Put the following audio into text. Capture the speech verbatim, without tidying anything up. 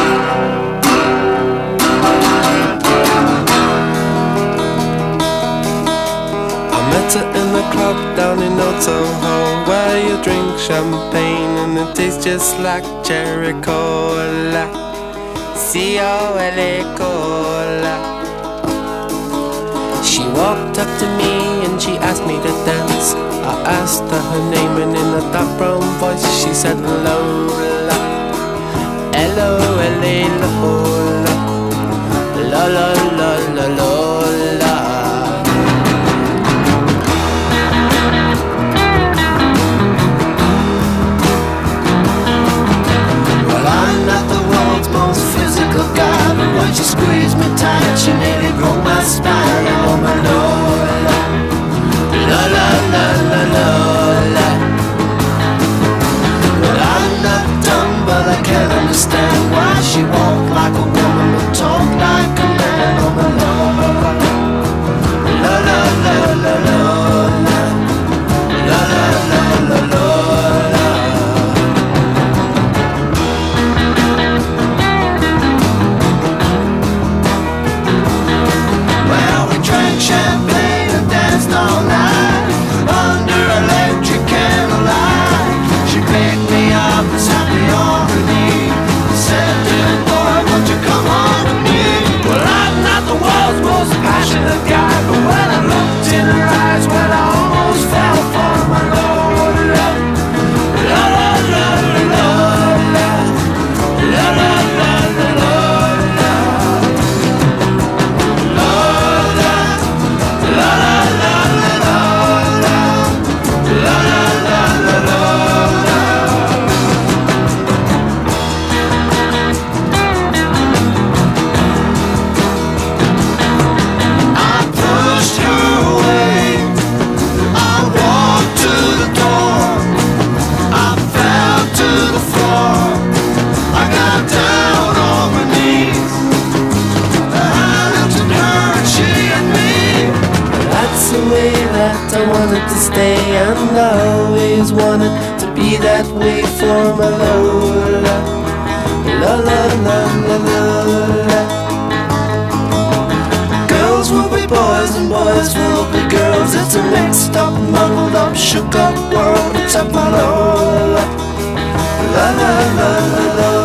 Met her in the club down in Old Soho, where you drink champagne and it tastes just like cherry cola. C O L A cola. She walked up to me and she asked me to dance. I asked her her name and in a dark brown voice she said Lola. L O L A Lola. La la la la Lola. God, but when she squeezed me tight, she nearly broke my spine. Oh my Lola, la la la la Lola. Well, I'm not dumb, but I can't understand why she walk like a woman but talk like a man. Oh my Lola, la la la la Lola, la la la la Lola. Champagne and danced all night under electric candlelight. She picked me up and sat me on her knee. Said, dear boy, won't you come on to me? Well, I'm not the world's most passionate guy, but when I looked in her eyes, well, I almost fell for my Lola. La la la la la la la la la la la. I wanted to stay and I always wanted to be that way for my Lola. La la la la la. Girls will be boys and boys will be girls. It's a mixed up, muddled up, shook up world. It's up my Lola. La la la la la.